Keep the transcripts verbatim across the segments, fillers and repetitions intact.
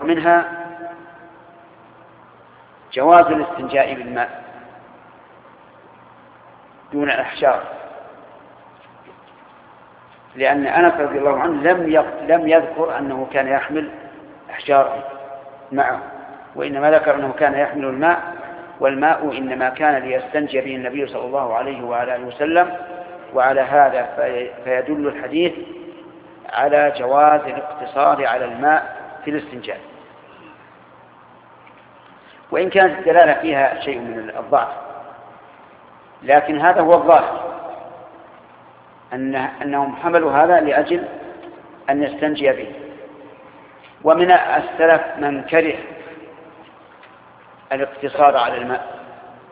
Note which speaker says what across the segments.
Speaker 1: ومنها جواز الاستنجاء بالماء دون الأحجار، لأن أنس رضي الله عنه لم لم يذكر أنه كان يحمل أحجار معه، وإنما ذكر أنه كان يحمل الماء، والماء إنما كان ليستنجي به النبي صلى الله عليه وعلى آله وسلم. وعلى هذا فيدل الحديث على جواز الاقتصار على الماء في الاستنجاء، وإن كانت الدلالة فيها شيء من الضعف، لكن هذا هو الظاهر، أن أنهم حملوا هذا لأجل أن يستنجي به. ومن السلف من كره الاقتصار على الماء،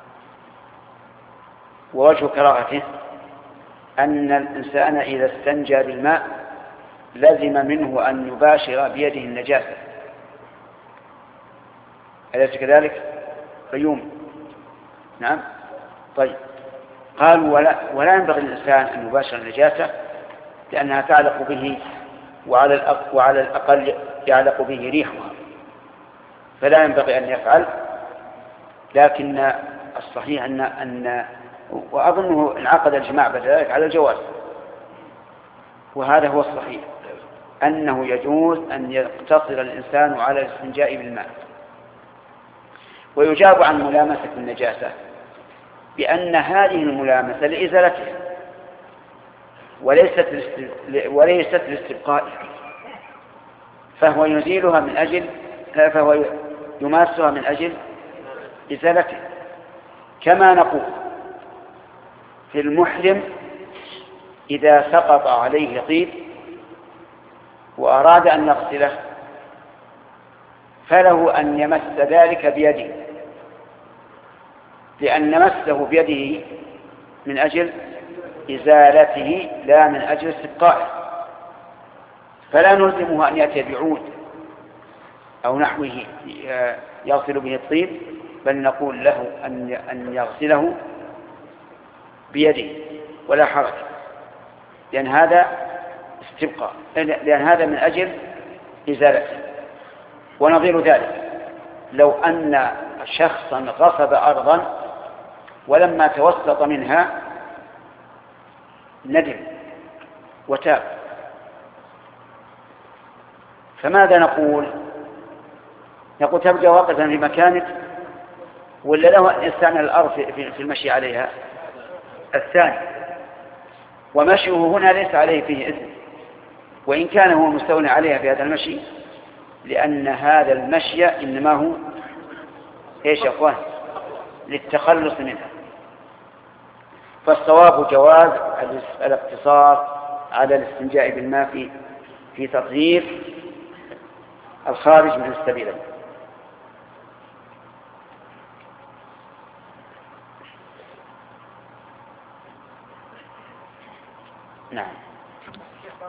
Speaker 1: ووجه كراهته أن الإنسان إذا استنجى بالماء لزم منه أن يباشر بيده النجاسة. أليس كذلك؟ قيوم. نعم. طيب، قالوا ولا, ولا ينبغي للإنسان أن يباشر النجاسة لأنها تعلق به، وعلى الأقل, وعلى الأقل يعلق به ريحها، فلا ينبغي أن يفعل. لكن الصحيح أن, أن وأظنه انعقد الجماع بعد ذلك على الجواز، وهذا هو الصحيح، أنه يجوز أن يقتصر الإنسان على الاستنجاء بالماء. ويجاب عن ملامسة النجاسة بأن هذه الملامسة لإزالتها وليست وليست لاستبقائها، فهو يزيلها من أجل فهو يماسها من أجل إزالتها. كما نقول في المحرم إذا سقط عليه طيب وأراد أن يغسله فله أن يمس ذلك بيده، لأن مسه بيده من أجل إزالته لا من أجل استبقائه، فلا نلزمه أن يأتي بعود أو نحوه يغسل به الطيب، بل نقول له أن يغسله بيده ولا حرج، لأن هذا استبقاء، لأن هذا من أجل إزالته. ونظير ذلك لو أن شخصا غصب أرضا ولما توسط منها ندم وتاب، فماذا نقول؟ نقول تبقى واقفا في مكانك ولا له أن يستعمل الأرض في المشي عليها؟ الثاني. ومشيه هنا ليس عليه فيه إثم، وإن كان هو مستولى عليها في هذا المشي، لأن هذا المشي إنما هو إيش يا أخوان؟ للتخلص منها. فالصواب جواز الاقتصار على الاستنجاء بالماء في في تطهير الخارج من السبيلين. نعم.